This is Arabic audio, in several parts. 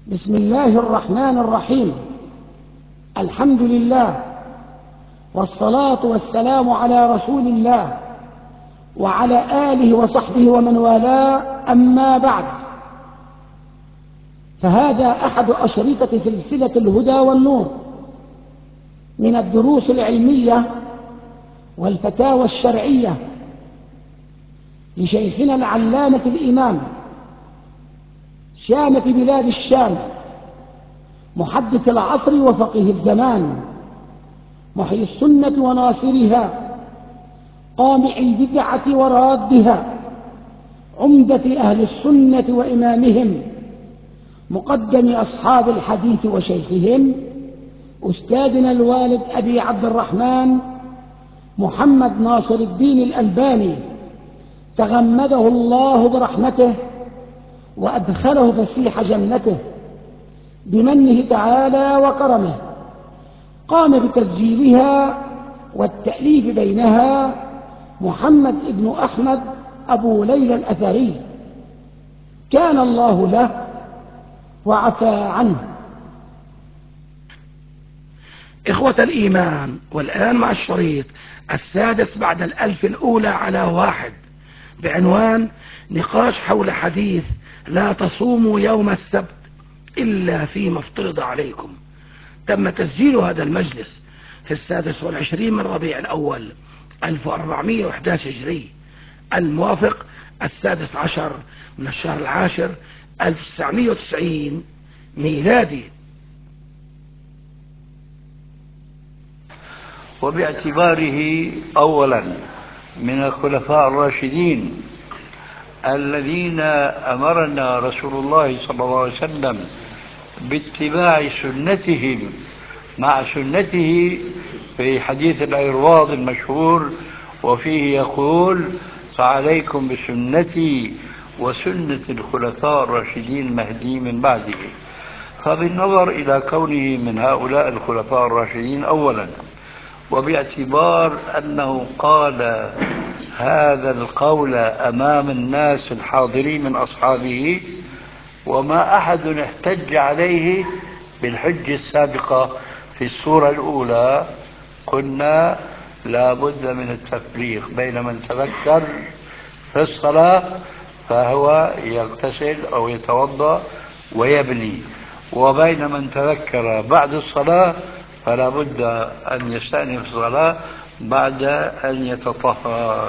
بسم الله الرحمن الرحيم. الحمد لله، والصلاة والسلام على رسول الله وعلى آله وصحبه ومن والاه، أما بعد، فهذا أحد أشرطة سلسلة الهدى والنور من الدروس العلمية والفتاوى الشرعية لشيخنا العلامة الإمام شامة بلاد الشام، محدث العصر وفقيه الزمان، محيي السنة وناصرها، قامع البدعة ورادها، عمدة أهل السنة وإمامهم، مقدم أصحاب الحديث وشيخهم، أستاذنا الوالد أبي عبد الرحمن محمد ناصر الدين الألباني، تغمده الله برحمته وأدخله فسيح جنته بمنه تعالى وكرمه. قام بتسجيلها والتأليف بينها محمد بن أحمد أبو ليلى الأثري، كان الله له وعفى عنه. إخوة الإيمان، والآن مع الشريط السادس بعد 1000 الأولى على 1 بعنوان نقاش حول حديث لا تصوموا يوم السبت إلا فيما افترض عليكم. تم تسجيل هذا المجلس في 26 من ربيع الأول 1411 هجري، الموافق 16 من الشهر العاشر 1990 ميلادي. وباعتباره أولا من الخلفاء الراشدين الذين أمرنا رسول الله صلى الله عليه وسلم باتباع سنتهم مع سنته في حديث العرواض المشهور، وفيه يقول: فعليكم بسنتي وسنة الخلفاء الراشدين المهديين من بعده. فبالنظر إلى كونه من هؤلاء الخلفاء الراشدين أولا، وباعتبار أنه قال هذا القول أمام الناس الحاضرين من أصحابه، وما أحد احتج عليه بالحجة السابقة في السورة الأولى، قلنا لا بد من التفريق بين من تذكر في الصلاة فهو يغتسل أو يتوضأ ويبني، وبين من تذكر بعد الصلاة فلا بد أن يستأنف الصلاة بعد أن يتطهر.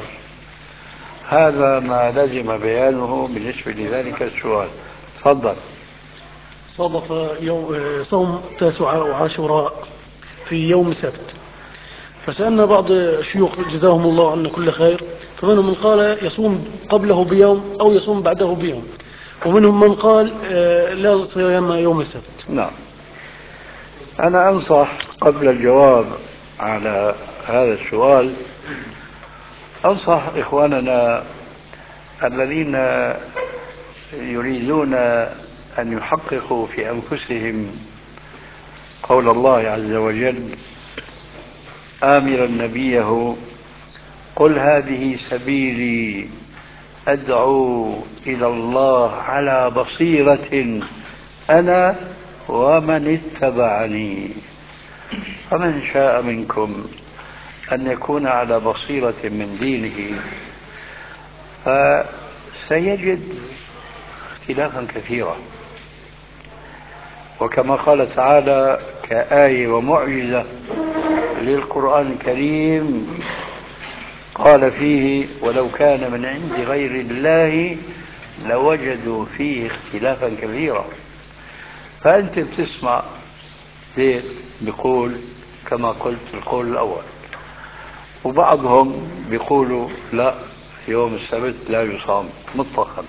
هذا ما لزم بيانه بالنسبة لذلك السؤال. تفضل. صادف صوم تاسعاء وعاشوراء في يوم سبت، فسألنا بعض الشيوخ جزاهم الله عنا كل خير، فمنهم من قال يصوم قبله بيوم أو يصوم بعده بيوم، ومنهم من قال لا صيام يوم السبت. نعم، أنا أنصح قبل الجواب على هذا السؤال، أنصح إخواننا الذين يريدون أن يحققوا في أنفسهم قول الله عز وجل آمرا نبيه: قل هذه سبيلي أدعو إلى الله على بصيرة أنا ومن اتبعني. فمن شاء منكم أن يكون على بصيرة من دينه فسيجد اختلافا كثيرا، وكما قال تعالى كآية ومعجزة للقرآن الكريم قال فيه: ولو كان من عند غير الله لوجدوا فيه اختلافا كثيرا. فأنت بتسمع زيد بيقول كما قلت القول الأول، وبعضهم بيقولوا لا، يوم السبت لا يصام مطلقا.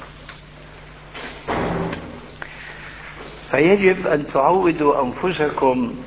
فيجب أن تعودوا أنفسكم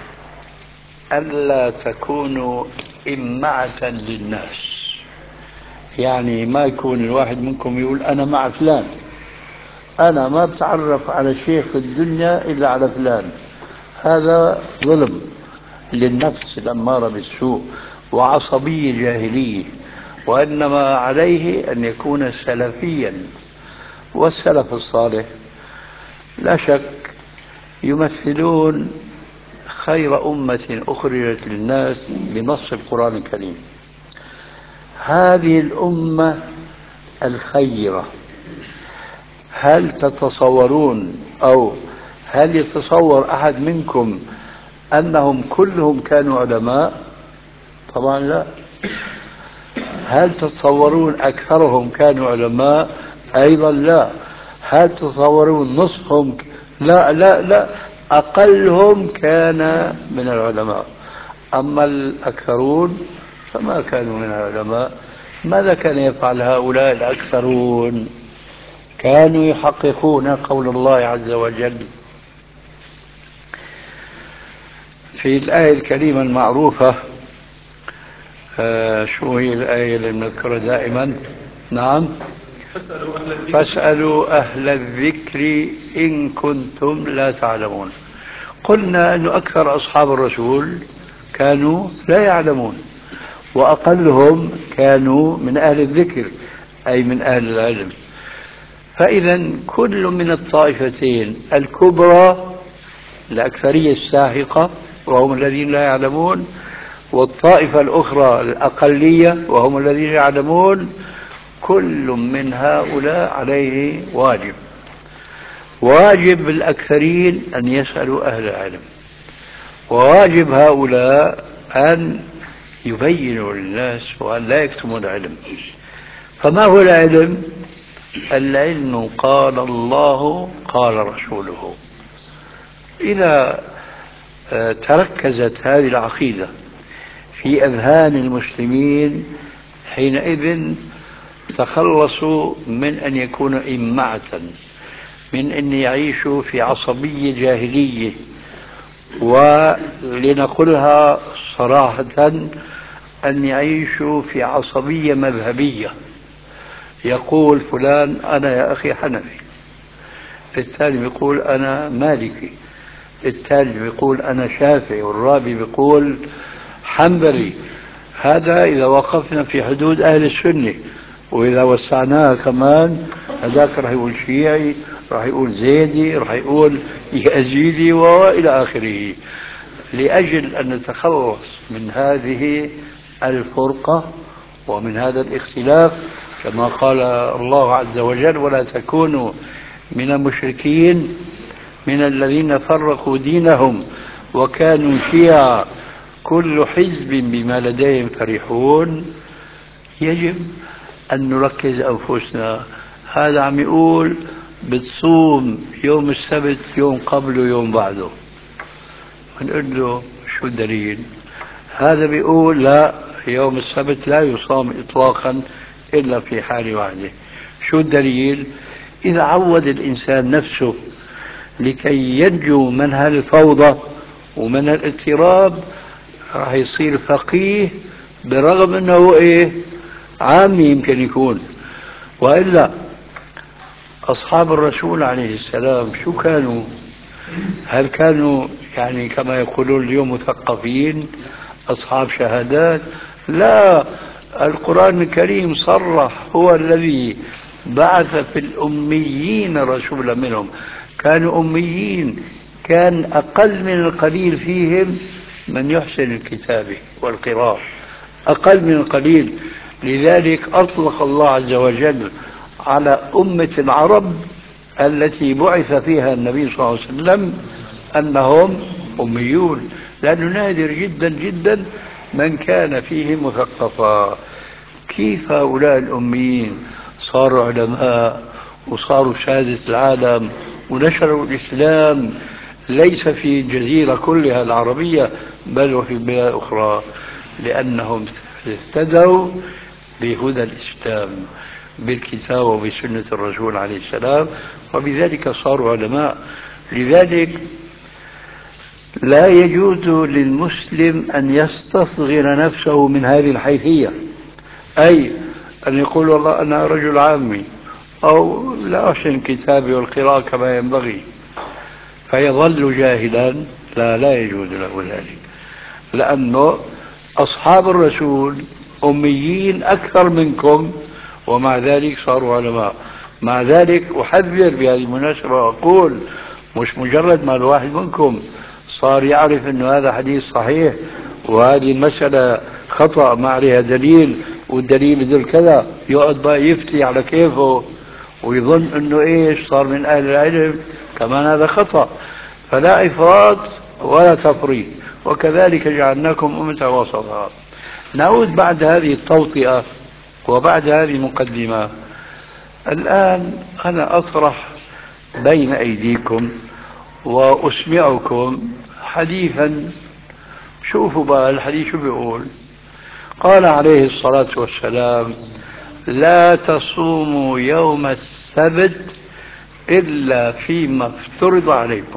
ألا تكونوا إمعة للناس، يعني ما يكون الواحد منكم يقول أنا مع فلان، أنا ما بتعرف على شيخ في الدنيا إلا على فلان. هذا ظلم للنفس الأمارة بالسوء وعصبية جاهلية، وإنما عليه أن يكون سلفيا. والسلف الصالح لا شك يمثلون خير أمة أخرجت للناس بنص القرآن الكريم. هذه الأمة الخيرة، هل تتصورون أو هل يتصور أحد منكم أنهم كلهم كانوا علماء؟ طبعا لا. هل تتصورون أكثرهم كانوا علماء؟ أيضا لا. هل تتصورون نصفهم؟ لا لا لا، أقلهم كان من العلماء. أما الأكثرون فما كانوا من العلماء. ماذا كان يفعل هؤلاء الأكثرون؟ كانوا يحققون قول الله عز وجل في الآية الكريمة المعروفة. شو هي الآية اللي نذكرها دائما؟ نعم، فاسألوا أهل الذكر إن كنتم لا تعلمون. قلنا أن أكثر أصحاب الرسول كانوا لا يعلمون، وأقلهم كانوا من أهل الذكر أي من أهل العلم. فإذا كل من الطائفتين الكبرى، الأكثرية الساحقة وهم الذين لا يعلمون، والطائفة الأخرى الأقلية وهم الذين يعلمون، كل من هؤلاء عليه واجب. واجب الأكثرين أن يسألوا أهل العلم، وواجب هؤلاء أن يبينوا للناس وأن لا يكتموا العلم. فما هو العلم؟ العلم قال الله قال رسوله. إذا تركزت هذه العقيدة في أذهان المسلمين، حينئذ تخلصوا من أن يكونوا إمعة، من أن يعيشوا في عصبية جاهلية، ولنقولها صراحة أن يعيشوا في عصبية مذهبية. يقول فلان أنا يا أخي حنفي، الثاني يقول أنا مالكي، الثالث يقول أنا شافعي، والرابع يقول حنبلي. هذا إذا وقفنا في حدود أهل السنة، وإذا وسعناها كمان هذاك راح يقول شيعي، راح يقول زيدي، راح يقول يزيدي وإلى آخره. لأجل أن نتخلص من هذه الفرقة ومن هذا الاختلاف، كما قال الله عز وجل ولا تكونوا من المشركين من الذين فرقوا دينهم وكانوا شيعا كل حزب بما لديهم فرحون. يجب أن نركز أنفسنا. هذا عم يقول بتصوم يوم السبت يوم قبله يوم بعده، نقول له شو الدليل؟ هذا بيقول لا، يوم السبت لا يصام إطلاقا إلا في حال واحدة. شو الدليل؟ إذا عود الإنسان نفسه لكي ينجو من هالفوضى ومن الاضطراب، راح يصير فقيه برغم أنه عامي يمكن يكون. وإلا أصحاب الرسول عليه السلام شو كانوا؟ هل كانوا يعني كما يقولون اليوم مثقفين أصحاب شهادات؟ لا، القرآن الكريم صرح هو الذي بعث في الأميين رسولا منهم. كانوا أميين، كان أقل من القليل فيهم من يحسن الكتابة والقراءة، أقل من القليل. لذلك أطلق الله عز وجل على أمة العرب التي بعث فيها النبي صلى الله عليه وسلم أنهم أميون، لأنه نادر جدا جدا من كان فيهم مثقفا. كيف هؤلاء الأميين صاروا علماء وصاروا سادة العالم ونشروا الإسلام ليس في الجزيرة كلها العربية بل وفي بلاد أخرى؟ لأنهم اهتدوا بهدى الإسلام بالكتاب وبسنة الرسول عليه السلام، وبذلك صاروا علماء. لذلك لا يجوز للمسلم أن يستصغر نفسه من هذه الحيثية، أي أن يقول والله أنا رجل عامي أو لا أحسن الكتاب والقراءة كما ينبغي فيظل جاهلا. لا، لا يجوز له ذلك، لأنه أصحاب الرسول أميين أكثر منكم ومع ذلك صاروا علماء. مع ذلك أحذر بهذه المناسبة وأقول مش مجرد ما الواحد منكم صار يعرف أنه هذا حديث صحيح وهذه المسألة خطأ ما عليها دليل والدليل يدل كذا، يقعد بقى يفتي على كيفه ويظن أنه إيش صار من أهل العلم، كمان هذا خطأ. فلا إفراط ولا تفريط، وكذلك جعلناكم أمة وسطا. نعود بعد هذه التوطئة وبعد هذه المقدمة. الآن أنا أطرح بين أيديكم وأسمعكم حديثا. شوفوا بقى الحديث شو بيقول. قال عليه الصلاة والسلام: لا تصوموا يوم السبت إلا فيما افترض عليكم،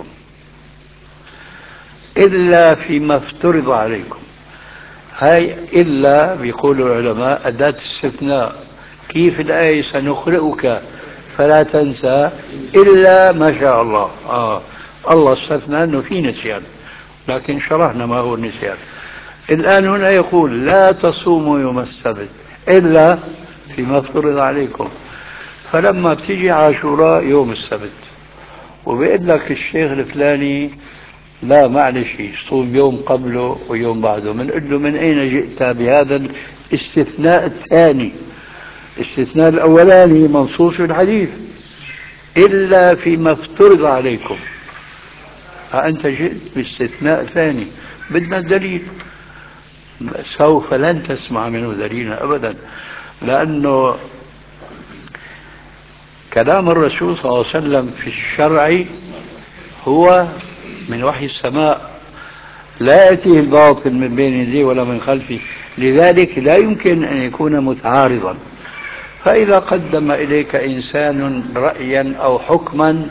إلا فيما افترض عليكم. هاي إلا بيقول العلماء أداة استثناء. كيف الآية سنقرئك فلا تنسى إلا ما شاء الله. الله استثنى أنه في نسيان، لكن شرحنا ما هو النسيان. الآن هنا يقول لا تصوموا يوم السبت إلا فيما افترض عليكم. فلما بتيجي عاشوراء يوم السبت وبيقول لك الشيخ الفلاني لا معلش صوم يوم قبله ويوم بعده، بنقول له من أين جئت بهذا الاستثناء الثاني؟ الاستثناء الأولاني منصوص في الحديث إلا فيما افترض عليكم، فأنت جئت باستثناء ثاني. بدنا الدليل. سوف لن تسمع منه دليلا أبدا، لأنه كلام الرسول صلى الله عليه وسلم في الشرع هو من وحي السماء، لا يأتيه الباطل من بين يديه ولا من خلفه، لذلك لا يمكن أن يكون متعارضا. فإذا قدم إليك إنسان رأيا أو حكما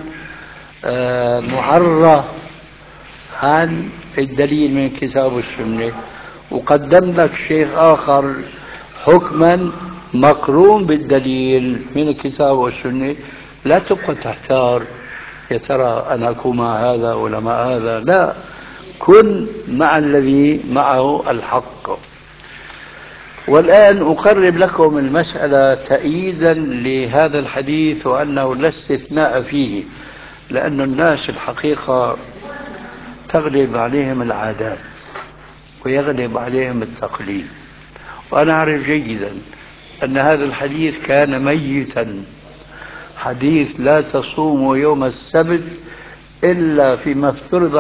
معرّة عن الدليل من الكتاب والسنة، وقدم لك شيخ آخر حكما مقرون بالدليل من الكتاب والسنة، لا تبقى تحتار يا ترى أنا أكون مع هذا ولا مع هذا. لا، كن مع الذي معه الحق. والآن أقرب لكم المسألة تأييدا لهذا الحديث وأنه لا استثناء فيه، لأن الناس الحقيقة تغلب عليهم العادات ويغلب عليهم التقليد. وأنا أعرف جيدا أن هذا الحديث كان ميتا. حديث لا تصوموا يوم السبت إلا فيما افترض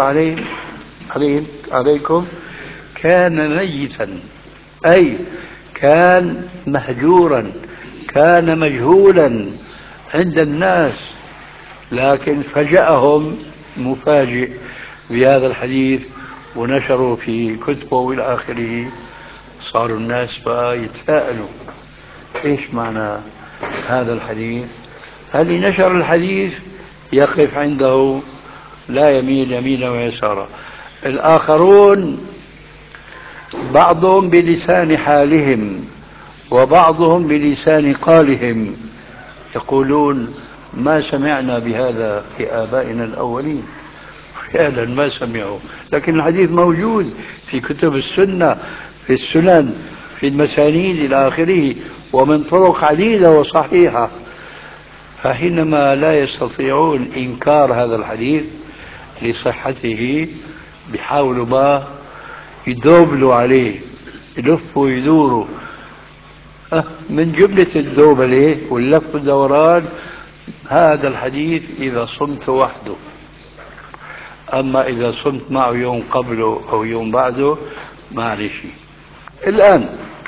عليكم كان ميتا، أي كان مهجورا، كان مجهولا عند الناس، لكن فجأهم مفاجئ بهذا الحديث ونشروا في كتبه وإلى آخره. صاروا الناس بقى يتساءلوا إيش معنى هذا الحديث؟ هل نشر الحديث يقف عنده لا يميل يمينا ويسارا. الآخرون بعضهم بلسان حالهم وبعضهم بلسان قالهم يقولون ما سمعنا بهذا في آبائنا الأولين. فعلا ما سمعوا، لكن الحديث موجود في كتب السنة، في السنن، في المسانيد إلى آخره، ومن طرق عديدة وصحيحة. فحينما لا يستطيعون إنكار هذا الحديث لصحته بيحاولوا ما يدوبلوا عليه، يلفوا ويدوروا. من جملة الدوبلة واللف والدوران هذا الحديث إذا صمت وحده، أما إذا صمت معه يوم قبله أو يوم بعده ما عليه شيء. الآن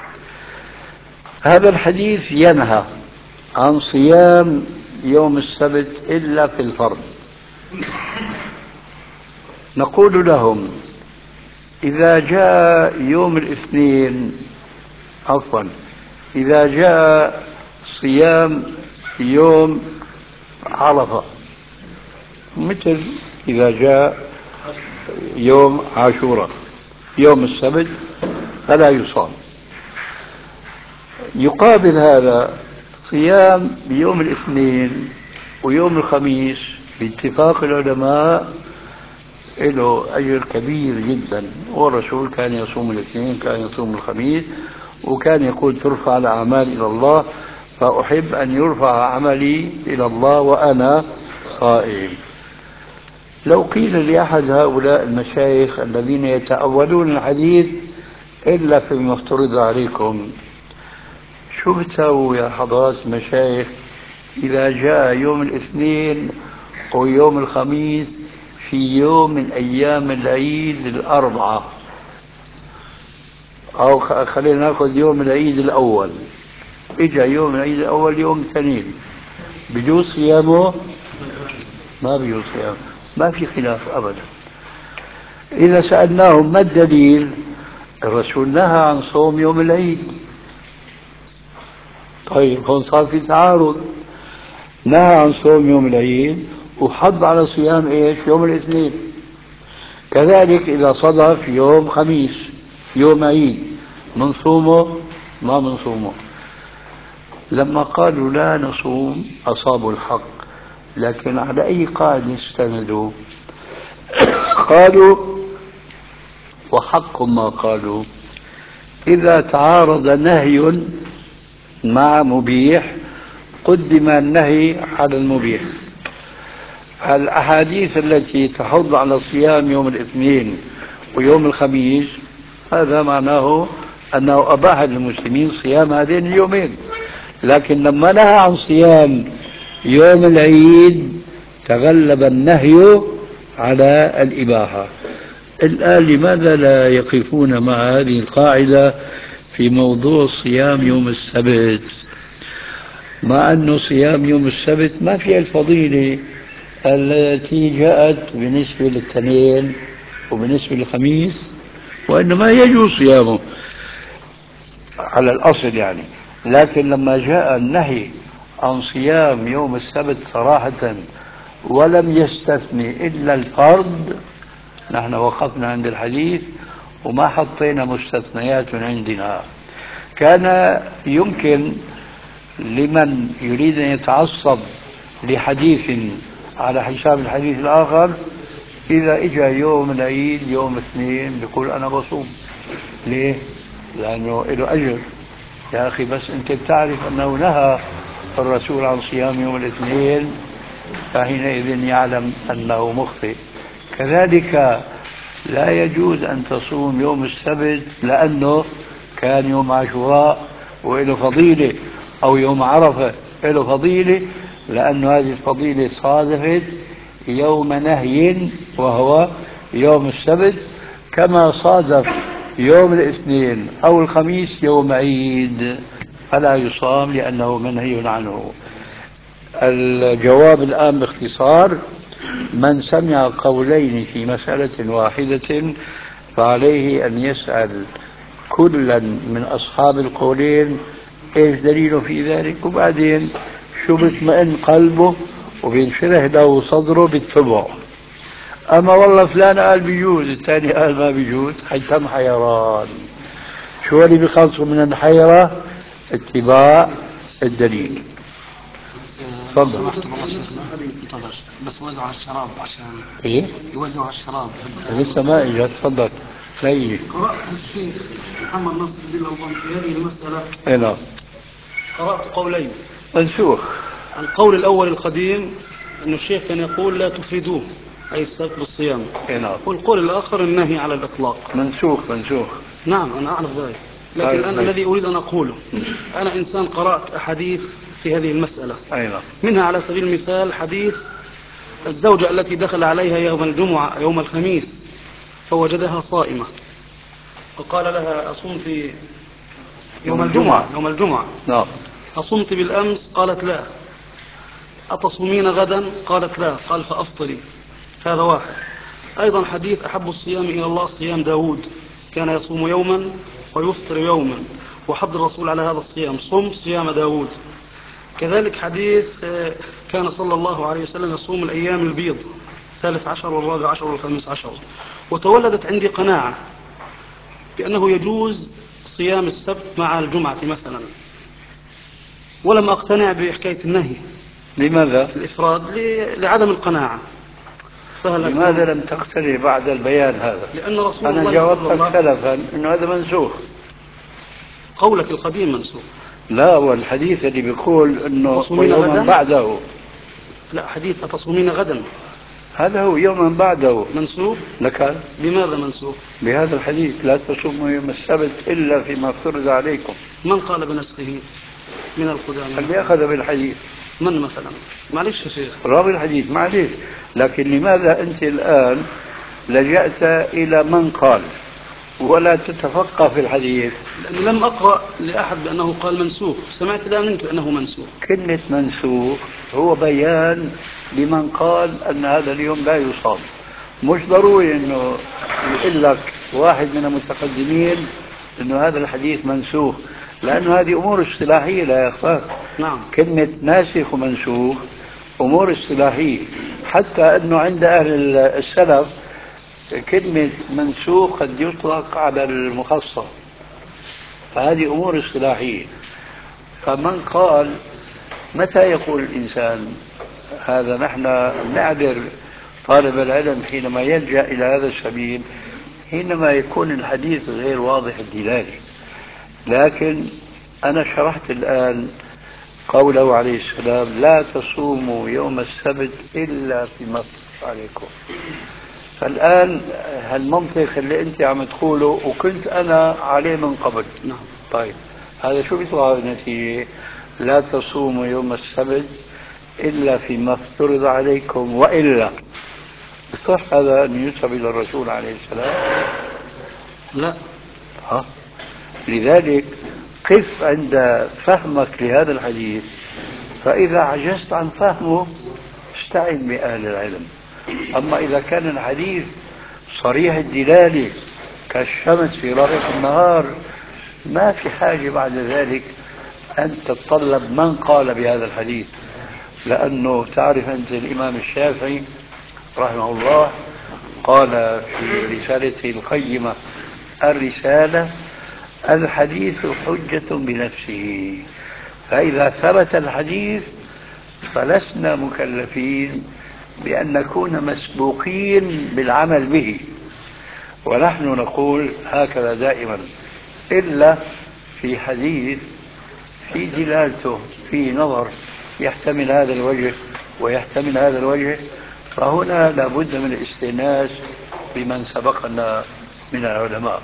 هذا الحديث ينهى عن صيام يوم السبت إلا في الفرض. نقول لهم إذا جاء يوم الاثنين، عفوا، إذا جاء صيام يوم عرفة، مثل إذا جاء يوم عاشوراء يوم السبت فلا يصام. يقابل هذا صيام يوم الاثنين ويوم الخميس باتفاق العلماء له أجر كبير جدا، والرسول كان يصوم الاثنين، كان يصوم الخميس، وكان يقول ترفع الأعمال إلى الله، فأحب أن يرفع عملي إلى الله وأنا صائم. لو قيل لأحد هؤلاء المشايخ الذين يتأولون الحديث إلا فيما افترض عليكم، شو بتسووا يا حضرات المشايخ إذا جاء يوم الاثنين ويوم الخميس في يوم من أيام العيد الأربعة، أو خلينا نأخذ يوم العيد الأول، إجا يوم العيد الأول يوم الاثنين، بجوز صيامه؟ ما بيجوز صيامه، ما في خلاف أبدا. إذا سألناهم ما الدليل؟ الرسول نهى عن صوم يوم العيد. طيب هون صار في تعارض، نهى عن صوم يوم العيد وحض على صيام ايش؟ يوم الاثنين. كذلك إذا صدف يوم خميس يوم عيد منصومه ما منصومه. لما قالوا لا نصوم أصابوا الحق، لكن على أي قاعدة استندوا؟ قالوا وحق ما قالوا إذا تعارض نهي مع مبيح قدم النهي على المبيح. الأحاديث التي تحض على صيام يوم الاثنين ويوم الخميس هذا معناه أنه أباح للمسلمين صيام هذين اليومين، لكن لما نهى عن صيام يوم العيد تغلب النهي على الإباحة. الآن لماذا لا يقفون مع هذه القاعدة في موضوع صيام يوم السبت، مع أنه صيام يوم السبت ما فيها الفضيلة التي جاءت بالنسبة للاثنين وبالنسبة للخميس، وإنما يجوز صيامه على الأصل يعني. لكن لما جاء النهي عن صيام يوم السبت صراحة ولم يستثني إلا الفرض، نحن وقفنا عند الحديث وما حطينا مستثنيات عندنا. كان يمكن لمن يريد أن يتعصب لحديث على حساب الحديث الآخر إذا إجا يوم العيد يوم اثنين بيقول أنا بصوم. ليه؟ لأنه له أجر. يا أخي بس أنت بتعرف أنه نهى الرسول عن صيام يوم الاثنين، فحينئذ يعلم أنه مخطئ. كذلك لا يجوز أن تصوم يوم السبت لأنه كان يوم عاشوراء وله فضيلة، أو يوم عرفة له فضيلة، لأن هذه الفضيلة صادفت يوم نهي وهو يوم السبت، كما صادف يوم الاثنين أو الخميس يوم عيد فلا يصام لأنه منهي عنه. الجواب الآن باختصار: من سمع قولين في مسألة واحدة فعليه أن يسأل كلا من أصحاب القولين إيش دليله في ذلك، وبعدين شو بيطمئن قلبه وبينشرح له صدره بالتبع. أما والله فلان قال بيجوز الثاني قال ما بيجوز، حيتم حيران. شو اللي بيخلصوا من الحيرة؟ اتباع الدليل. تفضل. بس وزعوا على الشراب عشان ايه؟ يوزعوا على الشراب. لسه ما اجى. تفضل. لا قرأت الشيخ محمد نصر الدين الألباني في هذه المسألة. ايه نعم. قرأت قولين. منسوخ. القول الأول القديم أن الشيخ كان يقول لا تفردوه أي السبت بالصيام. ايه نعم. والقول الآخر النهي على الإطلاق. منسوخ. نعم أنا أعرف ذلك، لكن أنا الذي أريد أن أقوله أنا إنسان قرأت أحاديث في هذه المسألة. أي نعم. منها على سبيل المثال حديث الزوجة التي دخل عليها يوم الجمعة يوم الخميس فوجدها صائمة وقال لها أصمت يوم الجمعة نعم. أصمت بالأمس؟ قالت لا. أتصومين غدا؟ قالت لا. قال فأفطري. هذا واحد. أيضا حديث أحب الصيام إلى الله صيام داود، كان يصوم يوما ويفطر يوما، وحض الرسول على هذا الصيام صم صيام داود. كذلك حديث كان صلى الله عليه وسلم يصوم الأيام البيض 13 و14 و15. وتولدت عندي قناعة بأنه يجوز صيام السبت مع الجمعة مثلا، ولم أقتنع بحكاية النهي. لماذا؟ الإفراد لعدم القناعة. لماذا لم تقتنع بعد البيان هذا؟ لأن رسول أنا الله جاوبتك سلفا أنه هذا منسوخ. قولك القديم منسوخ. لا، والحديث اللي بيقول أنه تصومين يوما غدا؟ بعده. لا، حديث أتصومين غدا. هذا هو يوما بعده منسوخ؟ لك. لماذا منسوخ؟ بهذا الحديث لا تصوموا يوم السبت إلا فيما افترض عليكم. من قال بنسخه من القدامى؟ اللي أخذ بالحديث. من مثلا؟ معلش يا شيخ، راوي الحديث معليش، لكن لماذا أنت الآن لجأت إلى من قال ولا تتفقه في الحديث؟ لأني لم أقرأ لأحد بأنه قال منسوخ، سمعت الآن منك أنه منسوخ. كلمة منسوخ هو بيان لمن قال أن هذا اليوم لا يصام. مش ضروري أنه يقول لك واحد من المتقدمين أنه هذا الحديث منسوخ، لأنه هذه أمور اصطلاحية لا يخفى. نعم. كلمة ناسخ ومنسوخ أمور اصطلاحية، حتى أنه عند أهل السلف كلمة منسوخ قد يطلق على المخصص، فهذه أمور اصطلاحية. فمن قال، متى يقول الإنسان هذا؟ نحن نعذر طالب العلم حينما يلجأ إلى هذا السبيل حينما يكون الحديث غير واضح الدلالة. لكن أنا شرحت الآن قوله عليه السلام لا تصوموا يوم السبت إلا فيما افترض عليكم. فالآن هالمنطق اللي أنت عم تقوله وكنت أنا عليه من قبل. نعم. طيب هذا شو بيطلع النتيجة؟ لا تصوموا يوم السبت إلا فيما افترض عليكم وإلا. صح هذا أن ينسب إلى الرسول عليه السلام؟ لا. لذلك قف عند فهمك لهذا الحديث، فإذا عجزت عن فهمه استعن بأهل العلم. أما إذا كان الحديث صريح الدلالة كالشمس في رابع النهار ما في حاجة بعد ذلك أن تتطلب من قال بهذا الحديث، لأنه تعرف أنت الإمام الشافعي رحمه الله قال في رسالته القيمة الرسالة الحديث حجة بنفسه، فإذا ثبت الحديث فلسنا مكلفين بأن نكون مسبوقين بالعمل به، ونحن نقول هكذا دائما إلا في حديث في دلالته في نظر يحتمل هذا الوجه ويحتمل هذا الوجه، فهنا لابد من الاستئناس بمن سبقنا من العلماء.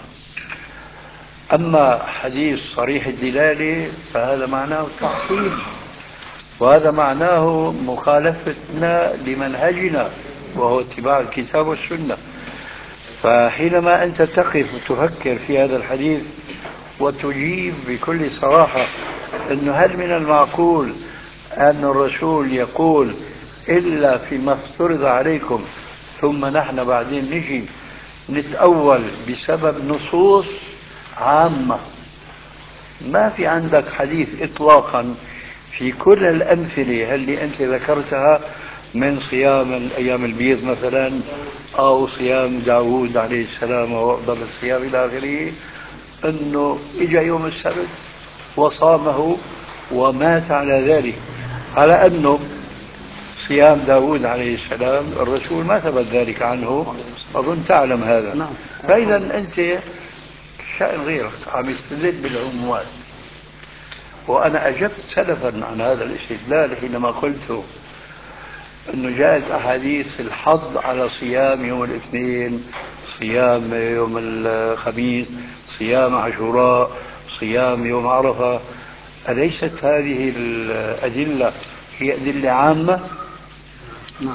أما حديث صريح الدلالة فهذا معناه التحصيل، وهذا معناه مخالفتنا لمنهجنا وهو اتباع الكتاب والسنة. فحينما أنت تقف وتفكر في هذا الحديث وتجيب بكل صراحة أنه هل من المعقول أن الرسول يقول إلا فيما افترض عليكم، ثم نحن بعدين نجي نتأول بسبب نصوص عامة. ما في عندك حديث إطلاقا في كل الأمثلة اللي أنت ذكرتها من صيام الأيام البيض مثلا أو صيام داود عليه السلام وهو أفضل الصيام إلى آخره، أنه إجا يوم السبت وصامه ومات على ذلك، على أنه صيام داود عليه السلام الرسول ما ثبت ذلك عنه، أظن تعلم هذا. نعم. فإذا أنت شأن غيرك عم يستدل بالعمومات، وأنا أجبت سلفا عن هذا الاستدلال حينما قلت أنه جاءت أحاديث الحض على صيام يوم الاثنين، صيام يوم الخميس، صيام عاشوراء، صيام يوم عرفة. أليست هذه الأدلة هي أدلة عامة؟ نعم.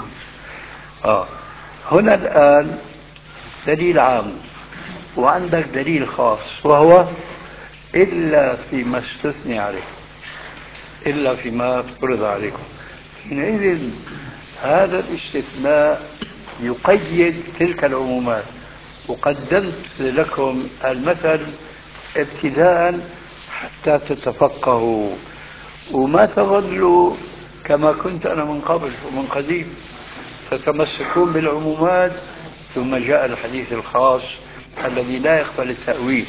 هنا الآن دليل عام وعندك دليل خاص وهو إلا فيما استثني عليه، إلا فيما افترض عليكم. حينئذ هذا الاستثناء يقيد تلك العمومات. وقدمت لكم المثل ابتداء حتى تتفقهوا وما تظلوا كما كنت أنا من قبل ومن قديم، تتمسكون بالعمومات ثم جاء الحديث الخاص الذي لا يقبل التأويل.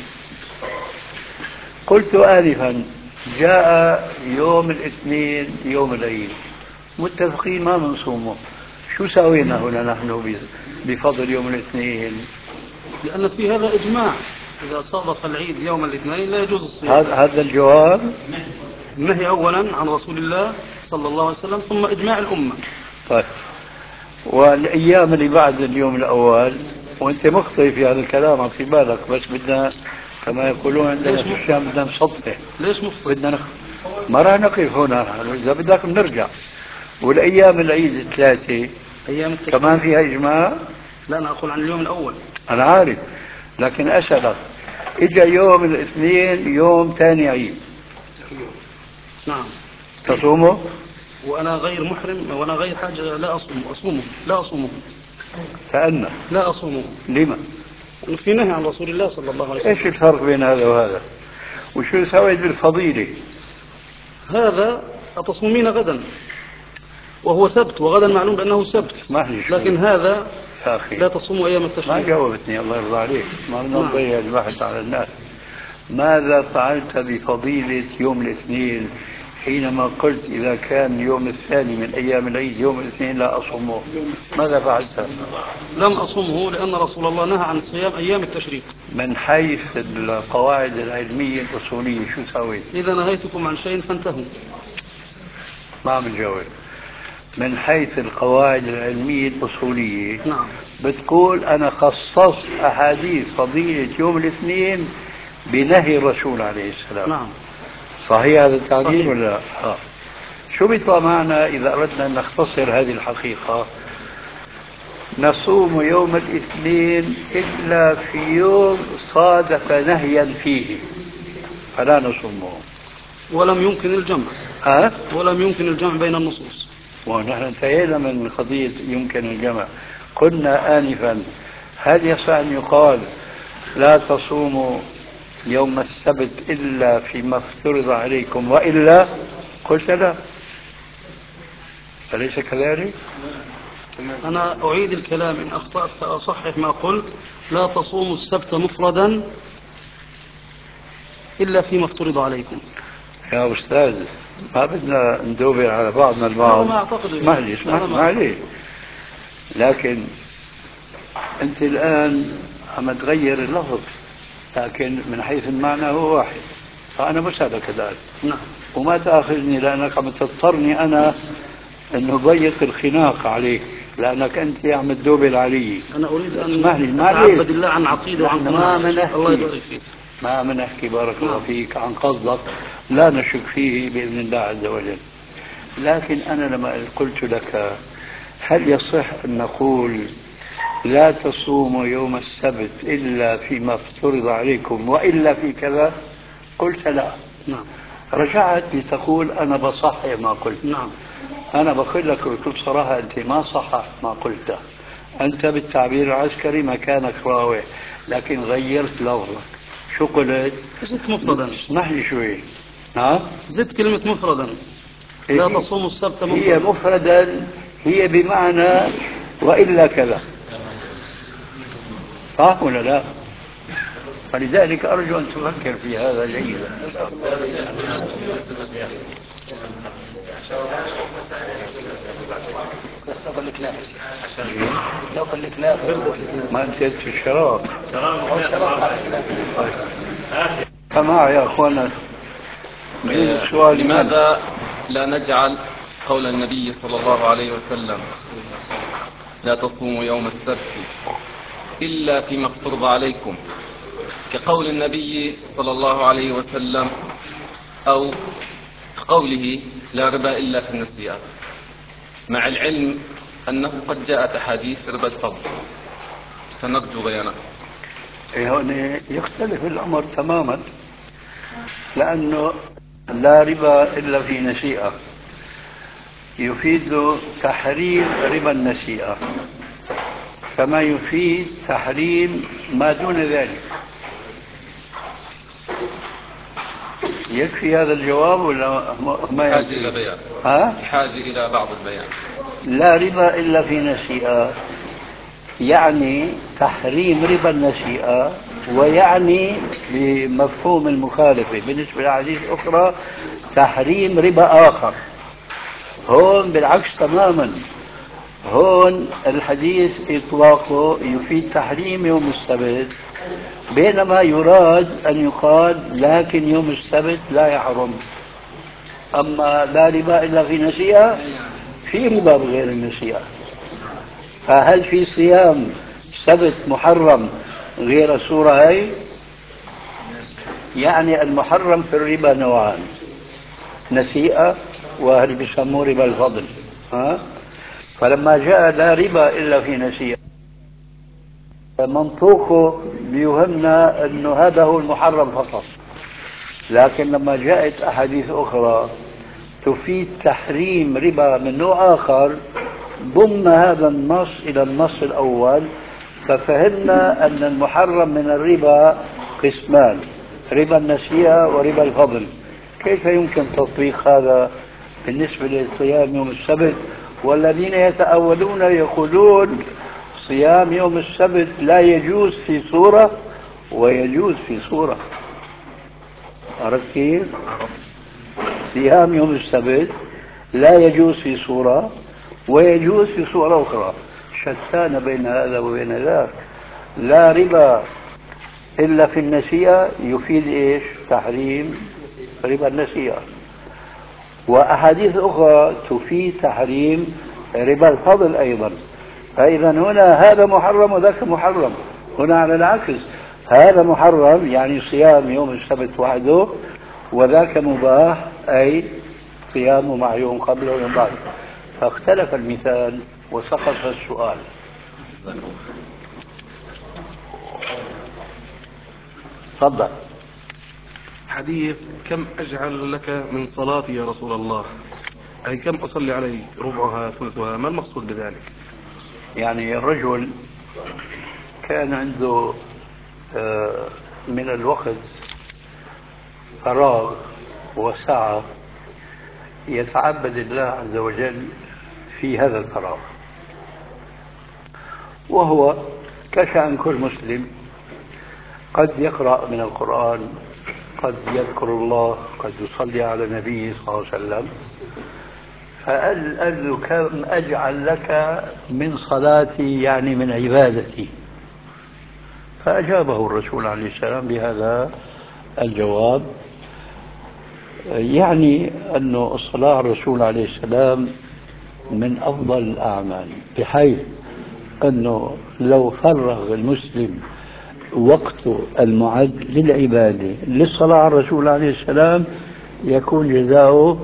قلت آنفا جاء يوم الاثنين يوم العيد متفقين ما بنصومه، شو سوينا هنا نحن بفضل يوم الاثنين؟ لأن في هذا إجماع، إذا صادف العيد يوم الاثنين لا يجوز الصيام. هذا الجواب النهي أولا عن رسول الله صلى الله عليه وسلم ثم إجماع الأمة. طيب، والأيام اللي بعد اليوم الأول، وأنت مخطئ في هذا الكلام، أعطي بالك، بس بدنا كما يقولون عندنا في الشام بدنا نسطح. ليش مخطئ؟ بدنا ما راح نقف هنا، إذا بدك بنرجع. والأيام العيد الثلاثة أيام التشريق كمان فيها إجماع. لا، أنا أقول عن اليوم الأول. أنا عارف، لكن أسألك، إجا يوم الاثنين يوم ثاني عيد، نعم. تصومه؟ وأنا غير محرم وأنا غير حاجة، لا أصومه لا أصومه تأنى. لا أصومه. لما؟ في نهي عن رسول الله صلى الله عليه وسلم. إيش الفرق بين هذا وهذا؟ وشو سويت بالفضيلة؟ هذا أتصومين غدا وهو سبت، وغدا معلوم بأنه سبت، لكن هذا يا أخي لا تصوموا أيام ما التشريق. جاوبتني، الله يرضى عليك، ما بدنا نعم. نضيع البحث على الناس. ماذا فعلت بفضيلة يوم الاثنين حينما قلت إذا كان يوم الثاني من أيام العيد يوم الاثنين لا أصومه؟ ماذا فعلت؟ لم أصومه لأن رسول الله نهى عن صيام أيام التشريق. من حيث القواعد العلمية الأصولية شو سويت؟ إذا نهيتكم عن شيء فانتهوا. ما عم تجاوب. من حيث القواعد العلمية الأصولية، نعم. بتقول أنا خصصت أحاديث فضيلة يوم الاثنين بنهي الرسول عليه السلام. نعم. صحيح هذا التعبير صحيح. ولا؟ شو بيطلع معنا إذا أردنا أن نختصر هذه الحقيقة؟ نصوم يوم الاثنين إلا في يوم صادف نهيا فيه فلا نصومه. ولم يمكن الجمع. أه؟ ولم يمكن الجمع بين النصوص. ونحن انتهينا من قضية يمكن الجمع. قلنا آنفا هل يصح أن يقال لا تصوموا يوم السبت إلا فيما افترض عليكم وإلا؟ قلت لا، أليس كذلك؟ أنا أعيد الكلام إن أخطأت فأصحح ما قلت. لا تصوموا السبت مفردا إلا فيما افترض عليكم. يا أستاذ ما بدنا ندوبر على بعضنا البعض. هذا ما أعتقد. معلش، لكن أنت الآن عم تغير اللفظ، لكن من حيث المعنى هو واحد. فأنا بسألك الآن. نعم. وما تأخذني لأنك عم تضطرني أنا أنه ضيق الخناق عليك، لأنك أنت عم تدوبل علي. أنا أريد أن اسمح أتعبد الله عن عقيدة وعن قناعة. الله يبارك فيك. ما عم نحكي بارك الله نعم. فيك عن قصدك، لا نشك فيه بإذن الله عز وجل. لكن أنا لما قلت لك هل يصح أن نقول لا تصوموا يوم السبت إلا فيما افترض عليكم وإلا في كذا؟ قلت لا. نعم. رجعت لتقول أنا بصحح ما قلت. نعم. أنا بقول لك بكل صراحة أنت ما صححت ما قلته. أنت بالتعبير العسكري مكانك واضح، لكن غيرت لفظك. شو قلت؟ زدت مفردا. اسمح لي شوي. ها؟ زدت كلمة مفردا. لا تصوموا السبت مفردا. هي مفردا، هي بمعنى وإلا كذا، صح ولا لا؟ فلذلك أرجو أن تفكر في هذا جيدا. لو قال لك لا ما انتهت في الشراب. فما يا أخوانا لماذا لا نجعل قول النبي صلى الله عليه وسلم لا تصوموا يوم السبت إلا فيما افترض عليكم كقول النبي صلى الله عليه وسلم، أو قوله لا ربا إلا في النسيئة، مع العلم أنه قد جاءت أحاديث ربا الفضل، فنرجو بيانه. هون يختلف الأمر تماما، لأنه لا ربا إلا في نسيئة يفيد تحريم ربا النسيئة كما يفيد تحريم ما دون ذلك. يكفي هذا الجواب ولا ما يحتاج إلى بيان؟ يحتاج إلى بعض البيان. لا ربا إلا في نسيئة يعني تحريم ربا النسيئة، ويعني بمفهوم المخالفة بالنسبة لأحاديث أخرى تحريم ربا آخر. هون بالعكس تماما، هون الحديث إطلاقه يفيد تحريم يوم السبت، بينما يراد أن يقال لكن يوم السبت لا يحرم. أما لا ربا إلا في نسيئة، في ربا بغير النسيئة. فهل في صيام سبت محرم غير الصورة هاي؟ يعني المحرم في الربا نوعان، نسيئة وهل بيسموه ربا الفضل. ها؟ فلما جاء لا ربا إلا في نسيئة، منطوقه بيوهمنا أنه هذا هو المحرم فقط. لكن لما جاءت أحاديث أخرى تفيد تحريم ربا من نوع آخر ضمن هذا النص إلى النص الأول، ففهمنا أن المحرم من الربا قسمان: ربا النسيئة وربا الفضل. كيف يمكن تطبيق هذا بالنسبة لصيام يوم السبت؟ والذين يتأولون يقولون صيام يوم السبت لا يجوز في صورة ويجوز في صورة. عرفت كيف؟ صيام يوم السبت لا يجوز في صورة ويجوز في صورة أخرى، شتان بين هذا وبين ذاك. لا ربا إلا في النسيئة يفيد إيش؟ تحريم ربا النسيئة. وأحاديث أخرى تفيد تحريم ربا الفضل أيضا. فإذا هنا هذا محرم وذاك محرم. هنا على العكس، هذا محرم يعني صيام يوم السبت وحده، وذاك مباح أي صيامه مع يوم قبله ويوم بعده. فاختلف المثال وسقط السؤال. تفضل. حديث كم أجعل لك من صلاتي يا رسول الله، أي كم أصلي عليك، ربعها ثلثها، ما المقصود بذلك؟ يعني الرجل كان عنده من الوقت فراغ وسعة يتعبد الله عز وجل في هذا الفراغ، وهو كشأن كل مسلم قد يقرأ من القرآن، قد يذكر الله، قد يصلي على النبي صلى الله عليه وسلم. فقال له كم أجعل لك من صلاتي يعني من عبادتي؟ فأجابه الرسول عليه السلام بهذا الجواب، يعني أن الصلاة على الرسول عليه السلام من أفضل الأعمال، بحيث أنه لو فرغ المسلم وقته المعد للعبادة للصلاة على الرسول عليه السلام يكون جزاؤه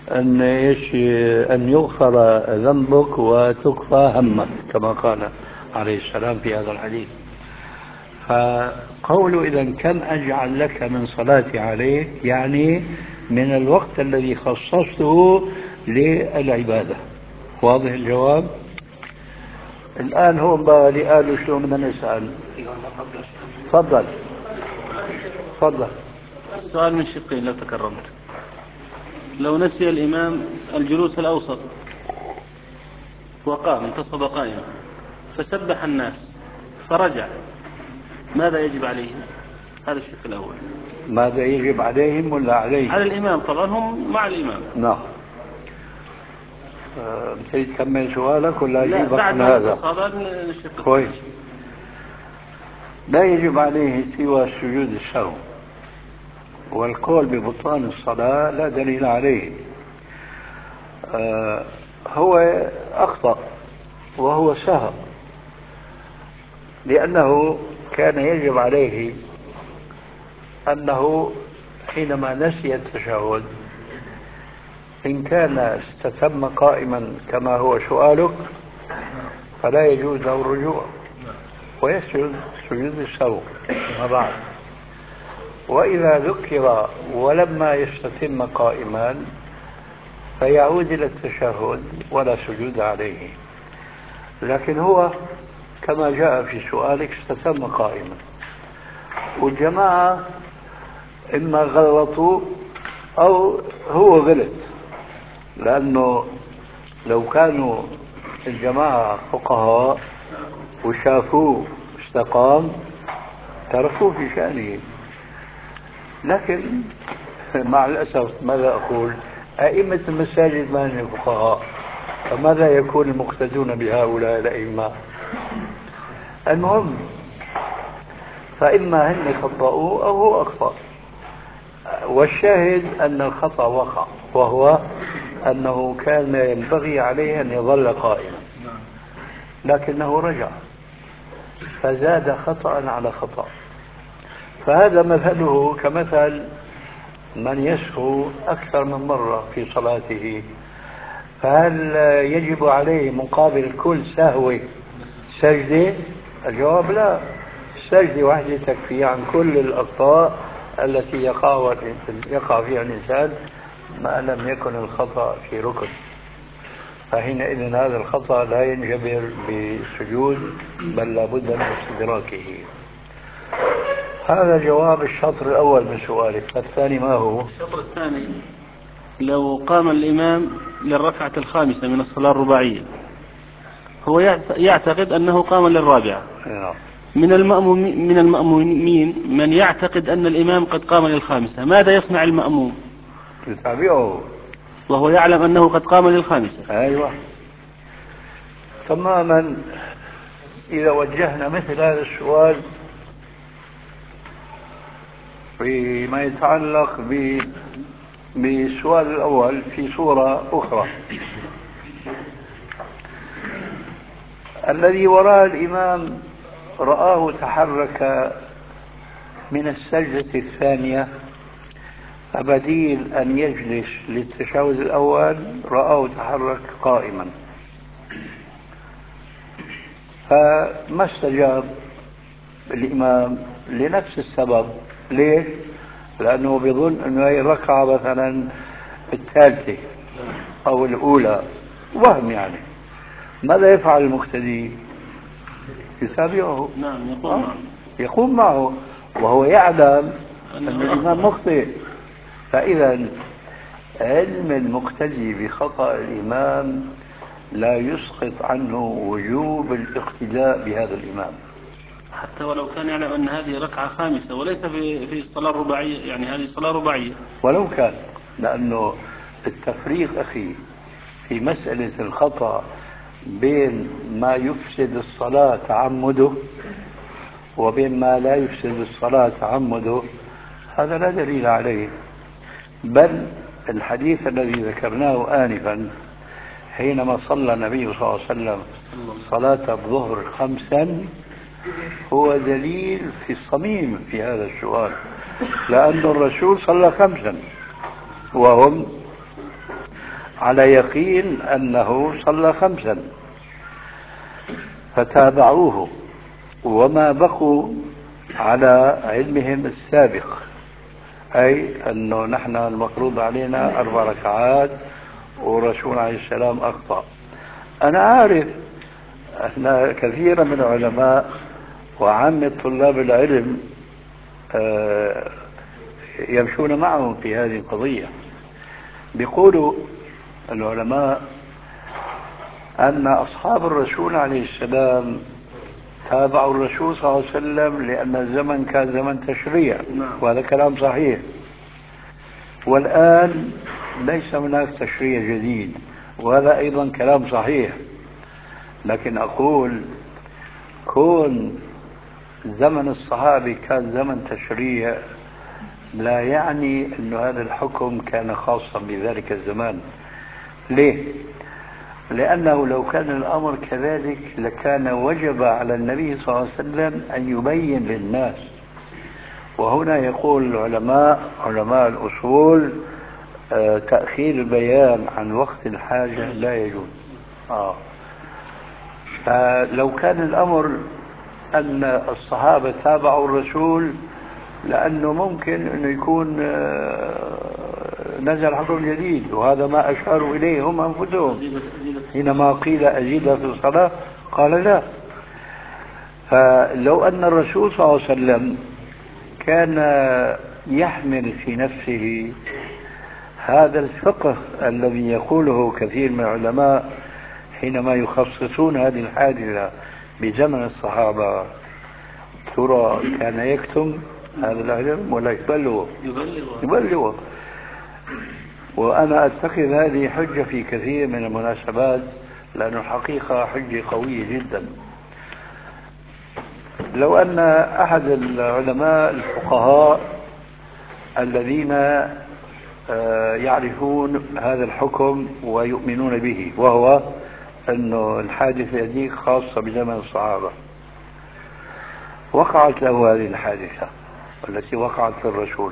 أن يغفر ذنبك وتكفى همك، كما قال عليه السلام في هذا الحديث. فقوله إذا كم أجعل لك من صلاتي عليك يعني من الوقت الذي خصصته للعبادة. واضح الجواب؟ الآن هو بالي قالوا شو بدنا نسأل. تفضل تفضل. السؤال من شقين لو تكرمت. لو نسي الإمام الجلوس الأوسط وقام انتصب قائما فسبح الناس فرجع، ماذا يجب عليه؟ هذا الشق الأول. ماذا يجب عليهم ولا عليه؟ على الإمام طبعا، هم مع الإمام. نعم. تريد تكمل سؤالك ولا أجيبك بعد من ما هذا؟ كويس. لا يجب عليه سوى سجود السهو، والقول ببطلان الصلاة لا دليل عليه. هو أخطأ وهو سهو، لأنه كان يجب عليه أنه حينما نسي التشهد إن كان استتم قائما كما هو سؤالك فلا يجوز له الرجوع ويسجد سجود السهو ما بعد. وإذا ذكر ولما يستتم قائما فيعود إلى التشهد ولا سجود عليه. لكن هو كما جاء في سؤالك استتم قائما، والجماعة إما غلطوا أو هو غلط، لأنه لو كانوا الجماعة فقهاء وشافوه استقام تركوه في شأنه. لكن مع الأسف ماذا أقول، أئمة المساجد ما هم فقهاء، فماذا يكون المقتدون بهؤلاء الأئمة؟ المهم، فإما هن خطأوا أو هو أخطأ، والشاهد أن الخطأ وقع، وهو أنه كان ينبغي عليه أن يظل قائما. لكنه رجع فزاد خطأ على خطأ. فهذا مثله كمثل من يسهو أكثر من مرة في صلاته، فهل يجب عليه مقابل كل سهو سجدة؟ الجواب لا، السجدة واحدة تكفي عن كل الأخطاء التي يقع فيها الإنسان ما لم يكن الخطأ في ركن. فحينئذ هذا الخطأ لا ينجبر بالسجود بل لابد من استدراكه. هذا جواب الشطر الأول من سؤالك. الثاني ما هو؟ الشطر الثاني: لو قام الإمام للركعة الخامسة من الصلاة الرباعية، هو يعتقد أنه قام للرابعة. من المأمومين من يعتقد أن الإمام قد قام للخامسة، ماذا يصنع المأموم؟ يتابعه وهو يعلم أنه قد قام للخامسة. أيوة تماما. إذا وجهنا مثل هذا السؤال فيما يتعلق بالسؤال الأول في صورة أخرى: الذي وراء الإمام رآه تحرك من السجدة الثانية، فبديل أن يجلس للتشهد الأول رآه تحرك قائما، فما استجاب الإمام لنفس السبب. ليش؟ لأنه بيظن أنه هي الركعة مثلا الثالثة أو الأولى، وهم يعني. ماذا يفعل المقتدي؟ يتابعه. نعم، يقوم معه وهو يعلم أن الإمام مخطئ. فإذا علم المقتدي بخطأ الإمام لا يسقط عنه وجوب الاقتداء بهذا الإمام، حتى ولو كان يعلم أن هذه ركعة خامسة وليس في الصلاة الرباعية، يعني هذه صلاة رباعية ولو كان. لأنه التفريق أخي في مسألة الخطأ بين ما يفسد الصلاة تعمده وبين ما لا يفسد الصلاة تعمده هذا لا دليل عليه. بل الحديث الذي ذكرناه آنفا حينما صلى النبي صلى الله عليه وسلم صلاة الظهر 5 هو دليل في الصميم في هذا السؤال، لأن الرسول صلى 5 وهم على يقين أنه صلى 5 فتابعوه، وما بقوا على علمهم السابق، أي أنه نحن المفروض علينا 4 ركعات والرسول عليه السلام أخطأ. أنا عارف أن كثيرا من العلماء وعامة طلاب العلم يمشون معهم في هذه القضية. بيقولوا العلماء أن أصحاب الرسول عليه السلام تابعوا الرسول صلى الله عليه وسلم لأن الزمن كان زمن تشريع، وهذا كلام صحيح. والآن ليس هناك تشريع جديد، وهذا أيضا كلام صحيح. لكن أقول كون زمن الصحابة كان زمن تشريع لا يعني أن هذا الحكم كان خاصا بذلك الزمان. ليه؟ لأنه لو كان الأمر كذلك لكان وجب على النبي صلى الله عليه وسلم أن يبين للناس. وهنا يقول العلماء علماء الأصول تأخير البيان عن وقت الحاجة لا يجوز. فلو كان الأمر أن الصحابة تابعوا الرسول لأنه ممكن أنه يكون نزل حكم جديد، وهذا ما أشاروا إليه هم أنفسهم حينما قيل أزيد في الصلاة قال لا. فلو أن الرسول صلى الله عليه وسلم كان يحمل في نفسه هذا الفقه الذي يقوله كثير من العلماء حينما يخصصون هذه الحادثة بزمن الصحابة، ترى كان يكتم هذا العلم ولا يبلغه؟ وأنا أتخذ هذه حجة في كثير من المناسبات، لأن الحقيقة حجة قوية جدا. لو أن أحد العلماء الفقهاء الذين يعرفون هذا الحكم ويؤمنون به، وهو أنه الحادثة دي خاصة بزمن الصحابة، وقعت له هذه الحادثة التي وقعت للرسول،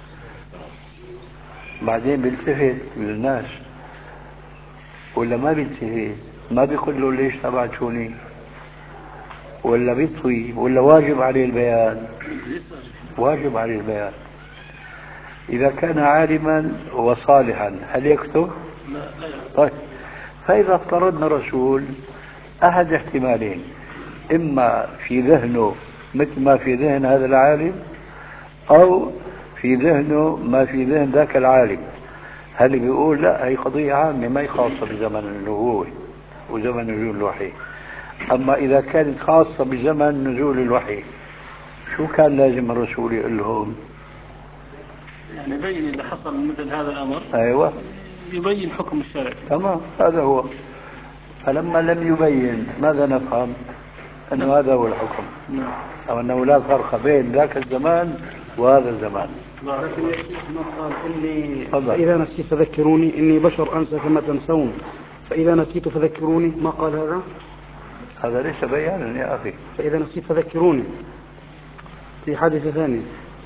بعدين بيلتفت للناس ولا ما بيلتفت؟ ما بيقول له ليش تبعتوني، ولا بيطوي، ولا واجب عليه البيان؟ واجب عليه البيان. إذا كان عالما وصالحا هل يكتب؟ طيب، فإذا افترضنا رسول أحد احتمالين: إما في ذهنه مثل ما في ذهن هذا العالم، أو في ذهنه ما في ذهن ذاك العالم. هل بيقول لا هي قضية عامة ما هي خاصة بزمن النبوة وزمن نزول الوحي؟ أما إذا كانت خاصة بزمن نزول الوحي شو كان لازم الرسول يقول لهم؟ يعني يبين إذا حصل مثل هذا الأمر. أيوة، يبين حكم الشرع. تمام، هذا هو. فلما لم يبين ماذا نفهم؟ أنه هذا هو الحكم، أو أنه لا فرق بين ذاك الزمان وهذا الزمان. لكن يا شيخ ما قال إني تفضل. فإذا نسيت فذكروني إني بشر أنسى كما تنسون، فإذا نسيت فذكروني، ما قال هذا؟ هذا ليس بيانا يا أخي. فإذا نسيت فذكروني في حادثة ثانية.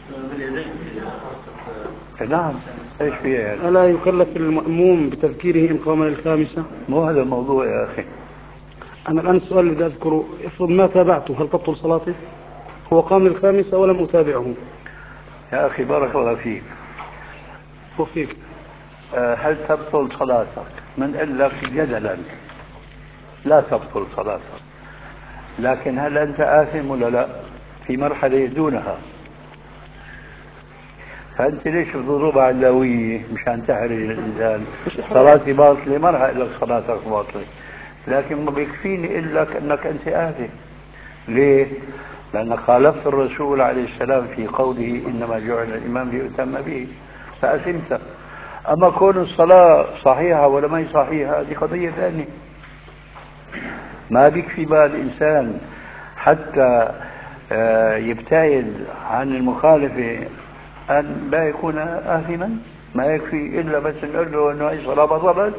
نعم، ايش فيها يعني؟ ألا يكلف المأموم بتذكيره إن قام للخامسة؟ مو هذا الموضوع يا أخي. أنا الآن السؤال الذي أذكره، افرض ما تابعته هل تبطل صلاته؟ هو قام للخامسة ولم أتابعه. يا أخي بارك الله فيك. وفيك. هل تبطل صلاتك؟ من قال لك جدلا لا تبطل صلاتك، لكن هل أنت آثم ولا لا؟ في مرحلة دونها. فأنت ليش بتضربها علوية مشان تحرج الإنسان؟ صلاتي باطلة، ما راح أقول لك صلاتك باطلة، لكن ما بيكفيني أقول لك أنك أنت آثم. ليه؟ لأنك خالفت الرسول عليه السلام في قوله إنما جعل الإمام ليؤتم به، فأثمت. أما كون الصلاة صحيحة ولا ما هي صحيحة هذه قضية ثانية. ما بيكفي بقى الإنسان حتى يبتعد عن المخالفة أن لا يكون آثما. ما يكفي إلا بس نقول له أنه هي صلاة بطلت.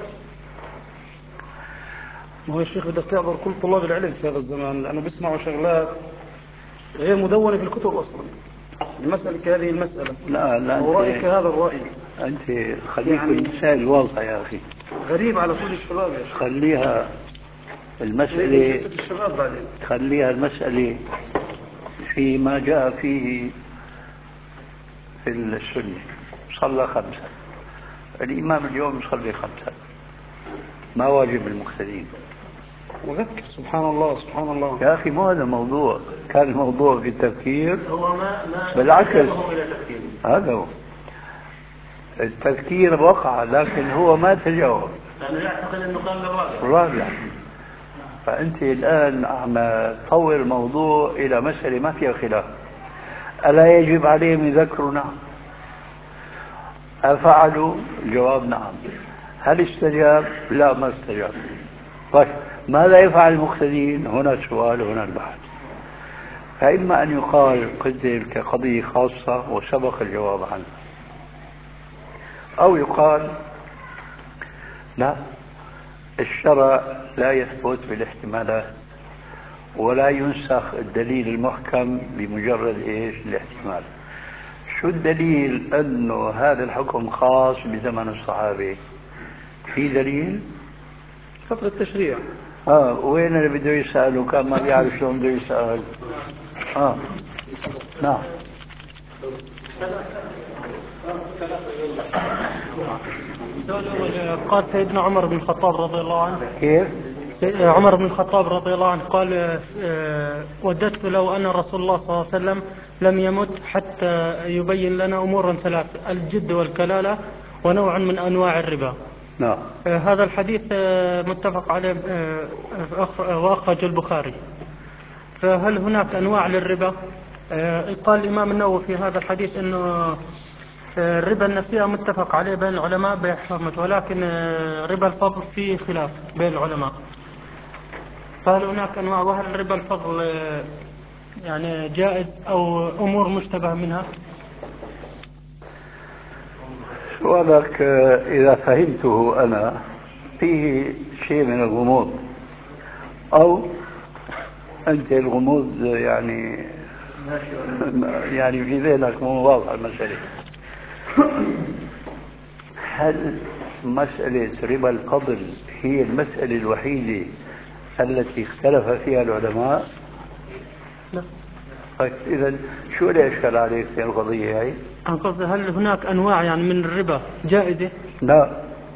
ما هو يا شيخ بدك تعذر كل طلاب العلم في هذا الزمان، لأنه بيسمعوا شغلات غير مدونة في الكتب أصلا. المسألة كهذه المسألة، لا ورأيك هذا الرأي أنت خليك يعني المسائل واضحة يا أخي. غريب على كل الشباب يا شيخ. خليها المسألة، الشباب بعدين خليها المسألة فيما جاء فيه في السنة. صلى 5، الإمام اليوم يصلي 5، ما واجب المقتدين. وذكر. سبحان الله سبحان الله يا أخي مو هذا الموضوع، كان الموضوع في التفكير. هو ما بالعكس، إلى تفكير. هذا هو التفكير وقع، لكن هو ما تجاوب لأنه يعتقد أنه قال الرابع. الرابع. فأنت الآن عم تطور الموضوع إلى مسألة ما فيها خلاف. ألا يجب عليهم يذكروا؟ نعم. أفعلوا؟ الجواب نعم. هل استجاب؟ لا، ما استجاب. طيب ماذا يفعل المقتدين؟ هنا السؤال وهنا البحث. فإما أن يقال قد كقضية خاصة وسبق الجواب عنه، أو يقال لا، الشرع لا يثبت بالاحتمالات، ولا ينسخ الدليل المحكم بمجرد ايش؟ الاحتمال. شو الدليل انه هذا الحكم خاص بزمن الصحابه؟ في دليل؟ فترة التشريع. وين اللي بده يسأل وكان ما بيعرف شلون بده يسأل؟ نعم. السؤال الأول، قال سيدنا عمر بن الخطاب رضي الله عنه. كيف؟ عمر بن الخطاب رضي الله عنه قال وددت لو أن رسول الله صلى الله عليه وسلم لم يمت حتى يبين لنا أمورا 3: الجد والكلالة ونوع من أنواع الربا. نعم. هذا الحديث متفق عليه وأخرج البخاري. فهل هناك أنواع للربا؟ قال الإمام النووي في هذا الحديث أنه ربا النسيئة متفق عليه بين العلماء بحرمته، ولكن ربا الفضل فيه خلاف بين العلماء. فهل هناك أنواع؟ وهل ربا الفضل يعني جائز أو أمور مشتبه منها؟ سؤالك إذا فهمته أنا فيه شيء من الغموض، أو أنت الغموض يعني في ذهنك مو واضحة المسألة. هل مسألة ربا الفضل هي المسألة الوحيدة التي اختلف فيها العلماء؟ لا. طيب إذا شو اللي أشكل عليك في القضية هاي؟ أنا قصدي هل هناك أنواع يعني من الربا جائزة؟ لا.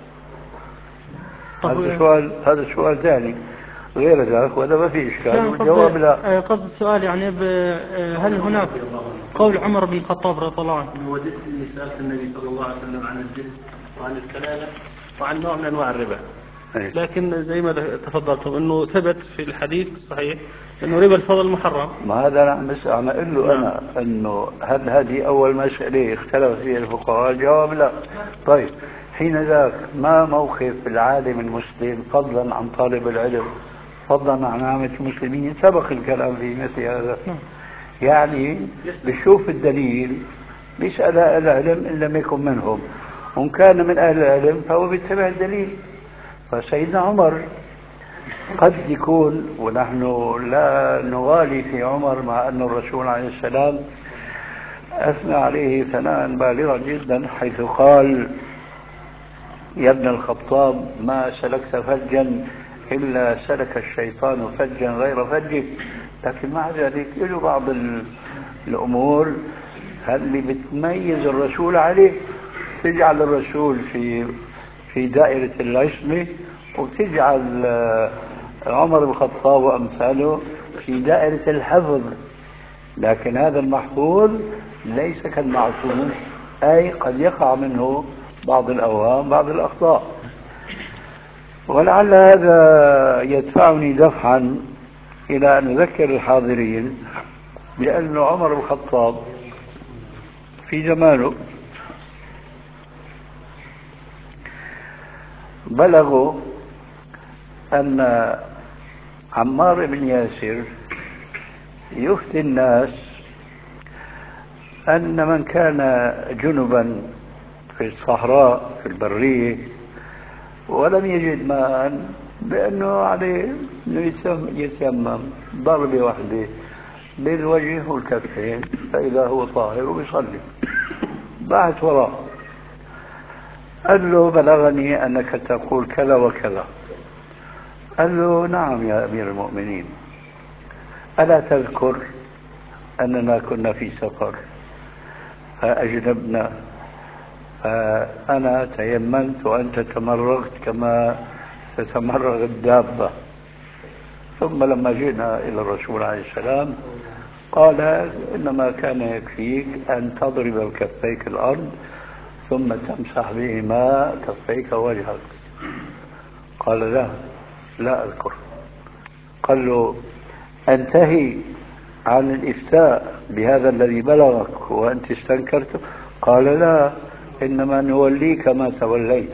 طب هذا سؤال ثاني غير ذلك، وهذا ما في إشكال، والجواب لا. قصد السؤال يعني هل هناك قول عمر بن الخطاب رضي الله عنه؟ وددت اني سالت النبي صلى الله عليه وسلم عن الجد وعن الكلاله وعن نوع من انواع الربا، لكن زي ما تفضلتم انه ثبت في الحديث الصحيح انه ربا الفضل محرم. ما هذا أنا عم أقول له أنا أنه هل هذه أول مسألة اختلف فيها الفقهاء؟ الجواب لا. طيب حين ذاك ما موقف العالم المسلم فضلا عن طالب العلم فضلا عن عامة المسلمين؟ سبق الكلام في مثل هذا. يعني بشوف الدليل بيسأل أهل العلم إن لم يكن منهم، وإن كان من أهل العلم فهو بيتبع الدليل. فسيدنا عمر قد يكون، ونحن لا نغالي في عمر مع أن الرسول عليه السلام أثنى عليه ثناء بالغا جدا حيث قال: يا ابن الخطاب ما سلكت فجا إلا سلك الشيطان فجا غير فجك. لكن مع ذلك له بعض الأمور اللي بتميز الرسول عليه، تجعل الرسول في دائرة العصمة، وتجعل عمر بن الخطاب وأمثاله في دائرة الحفظ. لكن هذا المحفوظ ليس كالمعصوم، أي قد يقع منه بعض الأوهام بعض الأخطاء. ولعل هذا يدفعني دفعا إلى أن أذكر الحاضرين بأن عمر بن الخطاب في زمانه بلغوا أن عمار بن ياسر يفتي الناس أن من كان جنبا في الصحراء في البرية ولم يجد ماء بأنه عليه يتيمم ضربة واحدة بالوجه والكفين فإذا هو طاهر وبيصلي. بعث وراء قال له: بلغني أنك تقول كذا وكذا. قال له: نعم يا أمير المؤمنين، ألا تذكر أننا كنا في سفر فأجنبنا فأنا تيممت وأنت تمرغت كما تتمرغ الدابة، ثم لما جئنا إلى الرسول عليه السلام قال: إنما كان يكفيك أن تضرب بكفيك الأرض ثم تمسح بهما كفيك وجهك. قال: لا أذكر. قال له: أنتهي عن الإفتاء بهذا الذي بلغك وأنت استنكرت؟ قال: لا، إنما نوليك ما توليت،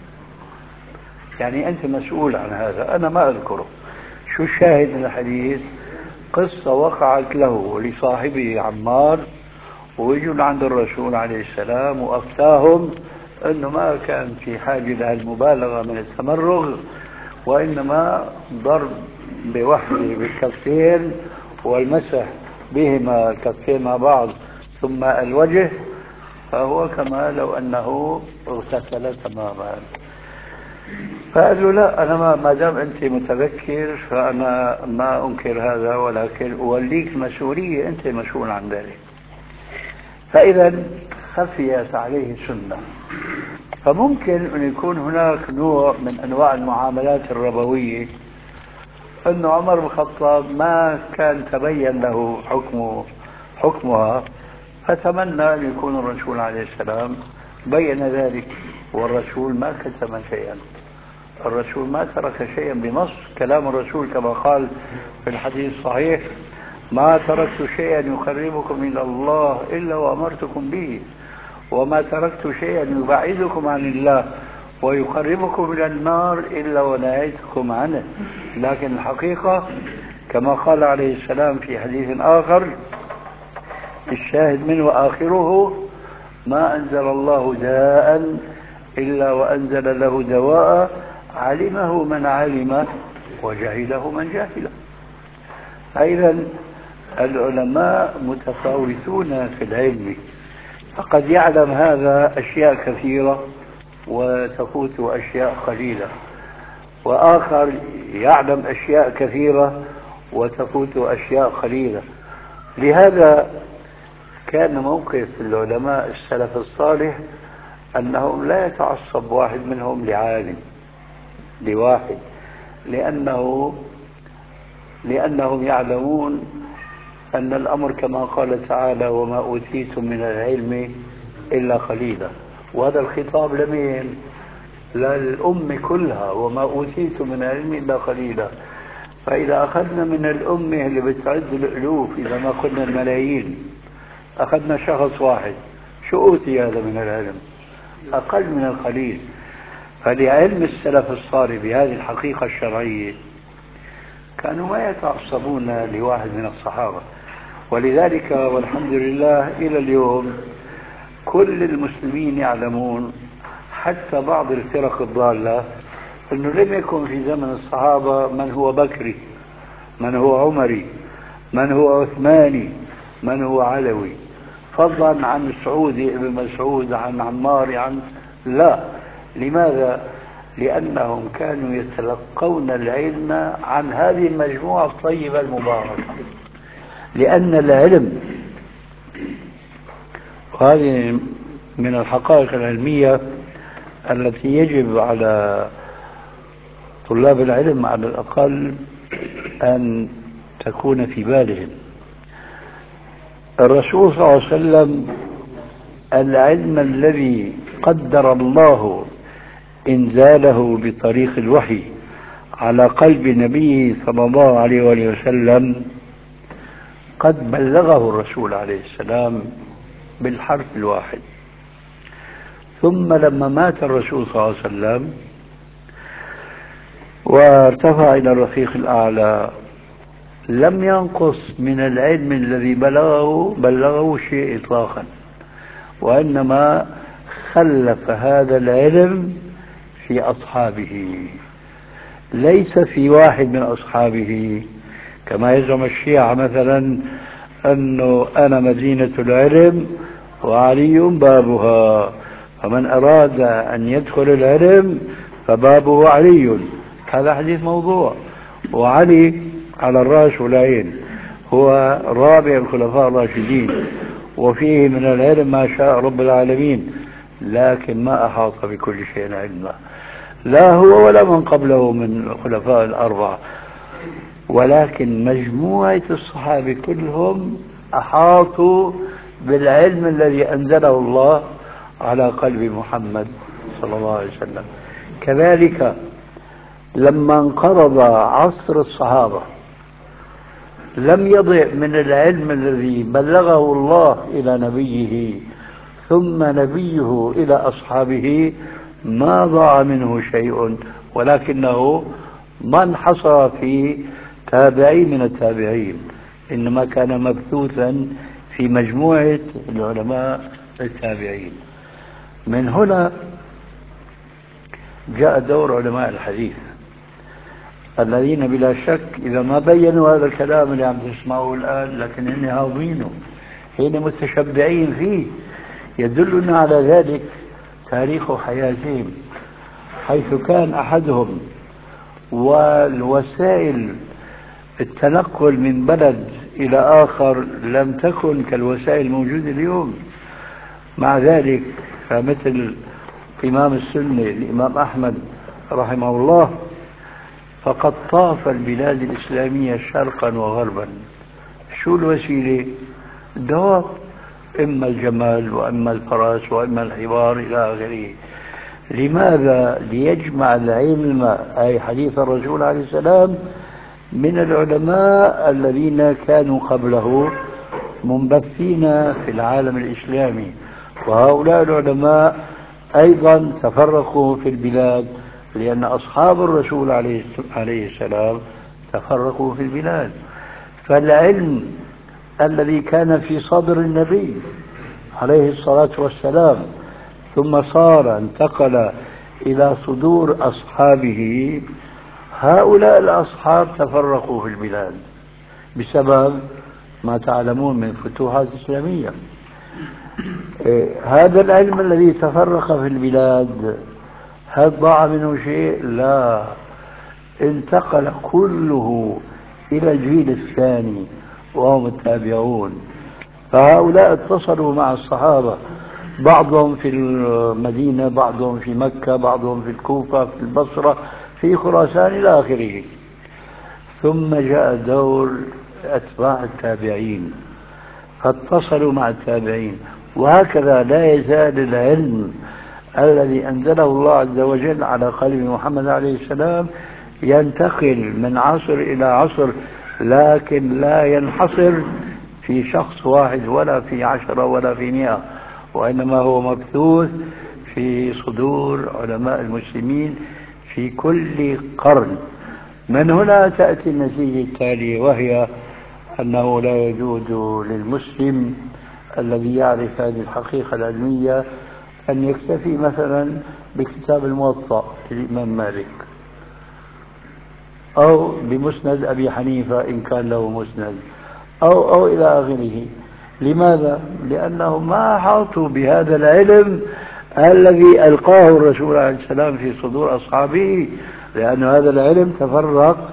يعني أنت مسؤول عن هذا، أنا ما أذكره. شو الشاهد من الحديث؟ قصة وقعت له ولصاحبه عمار، ويجوا عند الرسول عليه السلام وأفتاهم أنه ما كان في حاجة للمبالغة من التمرغ، وإنما ضرب بوحده بالكفين والمسح بهما الكفين مع بعض ثم الوجه، فهو كما لو أنه اغتسل تماما. فقال له: لا، أنا ما دام أنت متذكر فأنا ما أنكر هذا، ولكن أوليك المسؤولية، أنت مسؤول عن ذلك. فإذا خفيت عليه سنة. فممكن أن يكون هناك نوع من أنواع المعاملات الربوية أن عمر بن الخطاب ما كان تبين له حكمها، فتمنى أن يكون الرسول عليه السلام بين ذلك، والرسول ما كتم شيئا، الرسول ما ترك شيئا بنص كلام الرسول كما قال في الحديث الصحيح: ما تركت شيئا يقربكم إلى الله إلا وأمرتكم به، وما تركت شيئا يبعدكم عن الله ويقربكم إلى النار إلا ونهيتكم عنه. لكن الحقيقة كما قال عليه السلام في حديث آخر الشاهد منه آخره: ما أنزل الله داء إلا وأنزل له دواء علمه من علم وجهله من جهله. فإذا العلماء متفاوتون في العلم، فقد يعلم هذا أشياء كثيرة وتفوت أشياء قليلة، وآخر يعلم أشياء كثيرة وتفوت أشياء قليلة. لهذا كان موقف العلماء السلف الصالح أنهم لا يتعصب واحد منهم لعالم لواحد، لأنهم يعلمون أن الأمر كما قال تعالى: وما أوتيتم من العلم إلا قليلا. وهذا الخطاب لمين؟ للأمة كلها، وما أوتيتم من العلم إلا قليلا. فإذا أخذنا من الأمة اللي بتعد الألوف، إذا ما قلنا الملايين، أخذنا شخص واحد، شو أوتي هذا من العلم؟ أقل من القليل. فلعلم السلف الصالح بهذه الحقيقة الشرعية كانوا ما يتعصبون لواحد من الصحابة. ولذلك والحمد لله إلى اليوم كل المسلمين يعلمون، حتى بعض الفرق الضالة، أنه لم يكن في زمن الصحابة من هو بكري، من هو عمري، من هو عثماني، من هو علوي، فضلا عن سعودي ابن مسعود، عن عمار، عن لا. لماذا؟ لأنهم كانوا يتلقون العلم عن هذه المجموعة الطيبة المباركة. لأن العلم، وهذه من الحقائق العلمية التي يجب على طلاب العلم على الأقل أن تكون في بالهم. الرسول صلى الله عليه وسلم العلم الذي قدر الله إنزاله بطريق الوحي على قلب نبيه صلى الله عليه وآله وسلم قد بلغه الرسول عليه السلام بالحرف الواحد. ثم لما مات الرسول صلى الله عليه وسلم وارتفع إلى الرفيق الأعلى لم ينقص من العلم الذي بلغه شيء إطلاقا، وإنما خلف هذا العلم في أصحابه، ليس في واحد من أصحابه كما يزعم الشيعة مثلا أنه أنا مدينة العلم وعلي بابها، فمن أراد أن يدخل العلم فبابه علي. هذا حديث موضوع، وعلي على الرأس والعين هو رابع الخلفاء الراشدين، وفيه من العلم ما شاء رب العالمين، لكن ما أحاط بكل شيء علما، لا هو ولا من قبله من الخلفاء الأربعة، ولكن مجموعة الصحابة كلهم أحاطوا بالعلم الذي أنزله الله على قلب محمد صلى الله عليه وسلم. كذلك لما انقرض عصر الصحابة لم يضع من العلم الذي بلغه الله إلى نبيه ثم نبيه إلى أصحابه ما ضاع منه شيء، ولكنه ما انحصر في تابعين من التابعين، إنما كان مبثوثا في مجموعة العلماء التابعين. من هنا جاء دور علماء الحديث الذين بلا شك إذا ما بينوا هذا الكلام اللي عم تسمعوه الآن لكن هن هاضمينه، هن متشبعين فيه. يدلنا على ذلك تاريخ حياتهم، حيث كان أحدهم والوسائل التنقل من بلد إلى آخر لم تكن كالوسائل الموجودة اليوم. مع ذلك فمثل إمام السنة الإمام أحمد رحمه الله فقد طاف البلاد الإسلامية شرقا وغربا. شو الوسيلة؟ دواب، إما الجمال وإما الفرس وإما الحمار إلى آخره. لماذا؟ ليجمع العلم، أي حديث الرسول عليه السلام، من العلماء الذين كانوا قبله منبثين في العالم الإسلامي، وهؤلاء العلماء أيضا تفرقوا في البلاد لأن أصحاب الرسول عليه السلام تفرقوا في البلاد. فالعلم الذي كان في صدر النبي عليه الصلاة والسلام ثم انتقل إلى صدور أصحابه، هؤلاء الأصحاب تفرقوا في البلاد بسبب ما تعلمون من فتوحات إسلامية. هذا العلم الذي تفرق في البلاد هل ضاع منه شيء؟ لا، انتقل كله إلى الجيل الثاني وهم التابعون. فهؤلاء اتصلوا مع الصحابة، بعضهم في المدينة، بعضهم في مكة، بعضهم في الكوفة، في البصرة، في خراسان إلى آخره. ثم جاء دور أتباع التابعين فاتصلوا مع التابعين، وهكذا لا يزال العلم الذي أنزله الله عز وجل على قلب محمد عليه السلام ينتقل من عصر إلى عصر، لكن لا ينحصر في شخص واحد ولا في 10 ولا في 100، وإنما هو مبثوث في صدور علماء المسلمين في كل قرن. من هنا تأتي النتيجة التالية، وهي أنه لا يجوز للمسلم الذي يعرف هذه الحقيقة العلمية أن يكتفي مثلا بكتاب الموطأ للإمام مالك أو بمسند أبي حنيفة إن كان له مسند أو إلى آخره. لماذا؟ لأنهم ما أحاطوا بهذا العلم الذي ألقاه الرسول عليه السلام في صدور أصحابه، لأن هذا العلم تفرق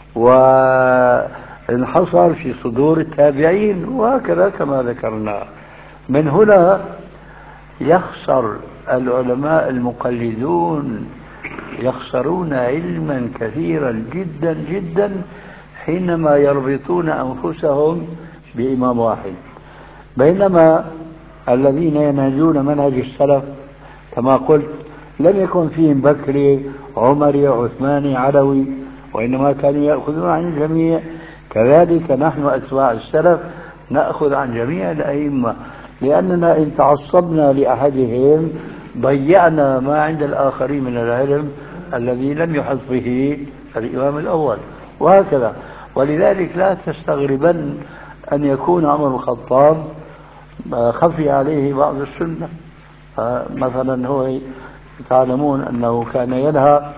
وانحصر في صدور التابعين، وهكذا كما ذكرنا. من هنا يخسر العلماء المقلدون، يخسرون علما كثيرا جدا جدا حينما يربطون أنفسهم بإمام واحد، بينما الذين ينهجون منهج السلف كما قلت لم يكن فيهم بكري عمري عثماني علوي، وإنما كانوا يأخذون عن الجميع. كذلك نحن أتباع السلف نأخذ عن جميع الأئمة، لأننا إن تعصبنا لأحدهم ضيعنا ما عند الآخرين من العلم الذي لم يحط به الإمام الأول، وهكذا. ولذلك لا تستغربن أن يكون عمر الخطاب خفي عليه بعض السنة. مثلا هو تعلمون أنه كان ينهى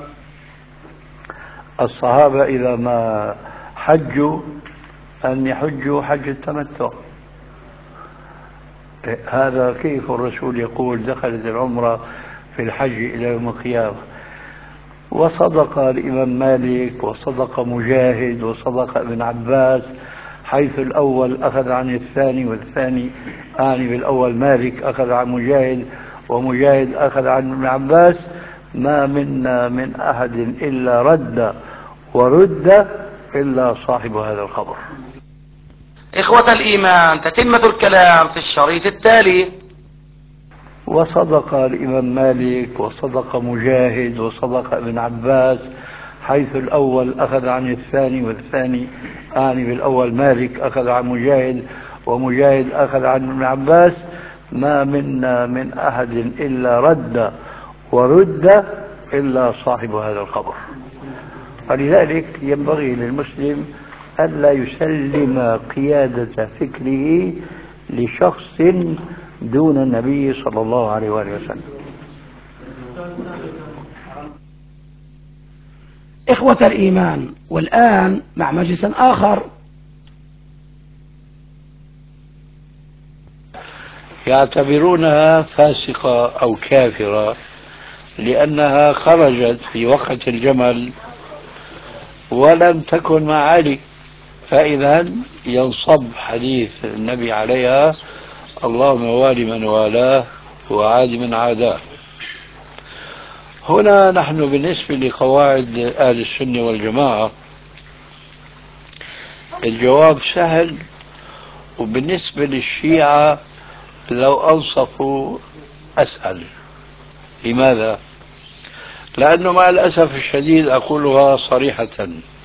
الصحابة إذا ما حجوا أن يحجوا حج التمتع. هذا كيف الرسول يقول دخلت العمرة في الحج إلى يوم القيامة؟ وصدق الإمام مالك وصدق مجاهد وصدق ابن عباس، حيث الأول أخذ عن الثاني والثاني أعني بالأول مالك أخذ عن مجاهد ومجاهد أخذ عن ابن عباس. ما منا من أحد إلا رد ورد إلا صاحب هذا الخبر. إخوة الإيمان، تتمة الكلام في الشريط التالي. وصدق الإمام مالك وصدق مجاهد وصدق ابن عباس، حيث الأول أخذ عن الثاني والثاني أعني بالأول مالك أخذ عن مجاهد ومجاهد أخذ عن ابن عباس. ما منا من أحد إلا رد ورد إلا صاحب هذا الخبر. ولذلك ينبغي للمسلم ألا يسلم قيادة فكره لشخص دون النبي صلى الله عليه وآله وسلم. إخوة الإيمان، والآن مع مجلس آخر. يعتبرونها فاسقة أو كافرة لأنها خرجت في وقت الجمل ولم تكن مع علي، فإذا ينصب حديث النبي عليها اللهم والي من والاه وعاد من عاداه. هنا نحن بالنسبة لقواعد أهل السنة والجماعة الجواب سهل، وبالنسبة للشيعة لو أنصفوا أسأل. لماذا؟ لأنه مع الأسف الشديد أقولها صريحة،